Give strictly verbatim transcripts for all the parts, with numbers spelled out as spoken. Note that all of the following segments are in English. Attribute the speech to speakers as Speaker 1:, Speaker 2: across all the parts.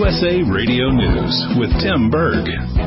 Speaker 1: U S A Radio News with Tim Berg.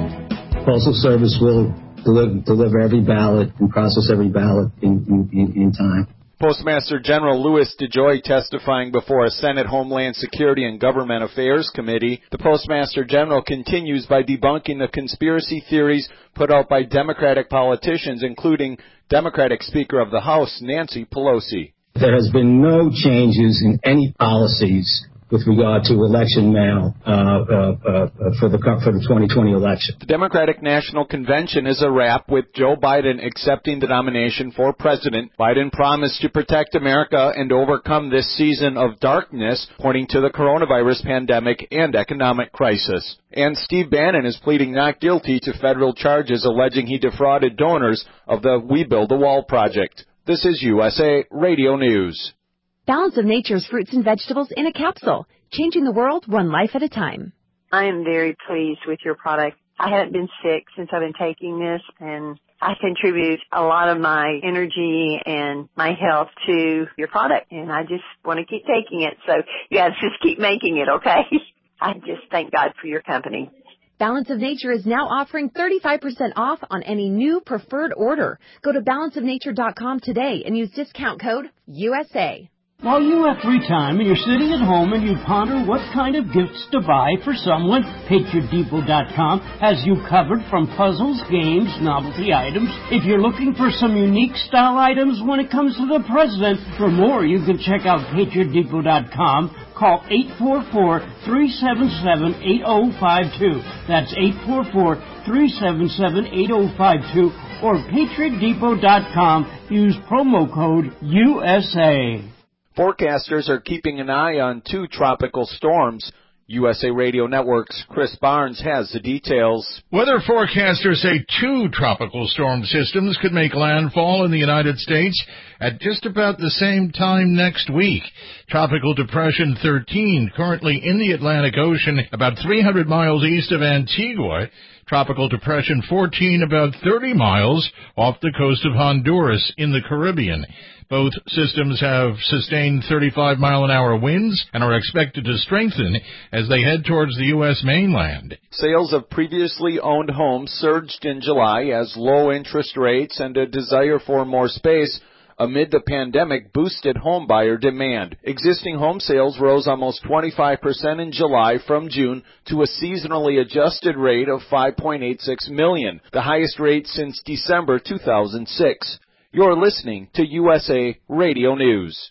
Speaker 2: Postal Service will deliver, deliver every ballot and process every ballot in, in, in time.
Speaker 3: Postmaster General Louis DeJoy testifying before a Senate Homeland Security and Government Affairs Committee. The Postmaster General continues by debunking the conspiracy theories put out by Democratic politicians, including Democratic Speaker of the House Nancy Pelosi.
Speaker 2: There has been no changes in any policies with regard to election mail uh, uh, uh, for the for the twenty twenty election.
Speaker 3: The Democratic National Convention is a wrap, with Joe Biden accepting the nomination for president. Biden promised to protect America and overcome this season of darkness, pointing to the coronavirus pandemic and economic crisis. And Steve Bannon is pleading not guilty to federal charges alleging he defrauded donors of the We Build a Wall project. This is U S A Radio News.
Speaker 4: Balance of Nature's fruits and vegetables in a capsule, changing the world one life at a time.
Speaker 5: I am very pleased with your product. I haven't been sick since I've been taking this, and I contribute a lot of my energy and my health to your product, and I just want to keep taking it. So you guys just keep making it, okay? I just thank God for your company.
Speaker 4: Balance of Nature is now offering thirty-five percent off on any new preferred order. Go to balance of nature dot com today and use discount code U S A.
Speaker 6: While you have free time and you're sitting at home and you ponder what kind of gifts to buy for someone, Patriot Depot dot com has you covered from puzzles, games, novelty items. If you're looking for some unique style items when it comes to the president, for more you can check out Patriot Depot dot com. Call eight four four, three seven seven, eight zero five two. That's eight four four, three seven seven, eight zero five two. Or Patriot Depot dot com. Use promo code U S A.
Speaker 3: Forecasters are keeping an eye on two tropical storms. U S A Radio Network's Chris Barnes has the details.
Speaker 7: Weather forecasters say two tropical storm systems could make landfall in the United States at just about the same time next week. Tropical Depression thirteen, currently in the Atlantic Ocean, about three hundred miles east of Antigua. Tropical Depression fourteen, about thirty miles off the coast of Honduras in the Caribbean. Both systems have sustained thirty-five mile an hour winds and are expected to strengthen as they head towards the U S mainland.
Speaker 3: Sales of previously owned homes surged in July as low interest rates and a desire for more space amid the pandemic boosted home buyer demand. Existing home sales rose almost twenty-five percent in July from June to a seasonally adjusted rate of five point eight six million, the highest rate since December two thousand six. You're listening to U S A Radio News.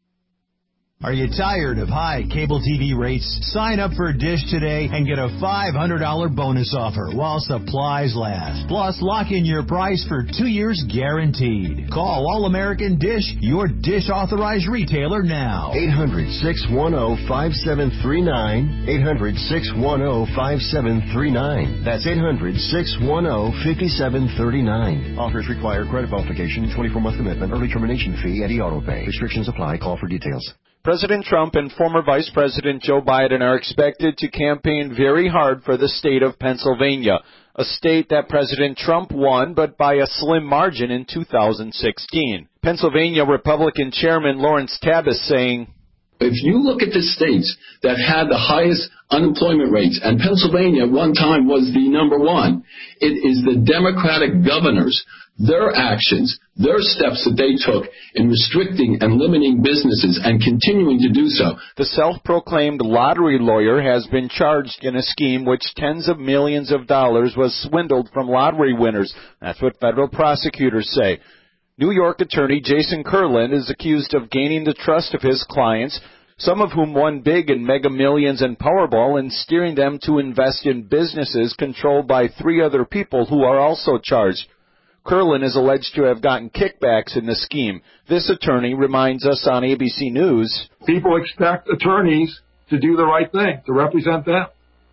Speaker 8: Are you tired of high cable T V rates? Sign up for Dish today and get a five hundred dollars bonus offer while supplies last. Plus, lock in your price for two years guaranteed. Call All-American Dish, your Dish authorized retailer now.
Speaker 9: eight hundred, six one zero, five seven three nine. eight hundred, six one zero, five seven three nine. That's eight hundred, six one zero, five seven three nine. Offers require credit verification, twenty-four month commitment, early termination fee, and e-auto pay. Restrictions apply. Call for details.
Speaker 3: President Trump and former Vice President Joe Biden are expected to campaign very hard for the state of Pennsylvania, a state that President Trump won, but by a slim margin in two thousand sixteen. Pennsylvania Republican Chairman Lawrence Tabas saying,
Speaker 10: if you look at the states that had the highest unemployment rates, and Pennsylvania at one time was the number one, it is the Democratic governors, their actions, their steps that they took in restricting and limiting businesses and continuing to do so.
Speaker 3: The self-proclaimed lottery lawyer has been charged in a scheme which tens of millions of dollars was swindled from lottery winners. That's what federal prosecutors say. New York attorney Jason Kurland is accused of gaining the trust of his clients, some of whom won big in Mega Millions and Powerball, and steering them to invest in businesses controlled by three other people who are also charged. Kurland is alleged to have gotten kickbacks in the scheme. This attorney reminds us on A B C News,
Speaker 11: people expect attorneys to do the right thing, to represent them.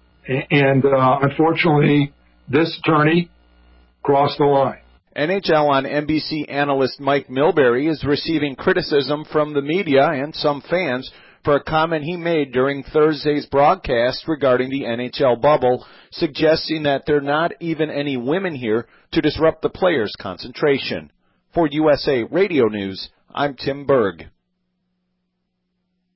Speaker 11: And uh, unfortunately, this attorney crossed the line.
Speaker 3: N H L on N B C analyst Mike Milbury is receiving criticism from the media and some fans for a comment he made during Thursday's broadcast regarding the N H L bubble, suggesting that there are not even any women here to disrupt the players' concentration. For U S A Radio News, I'm Tim Berg.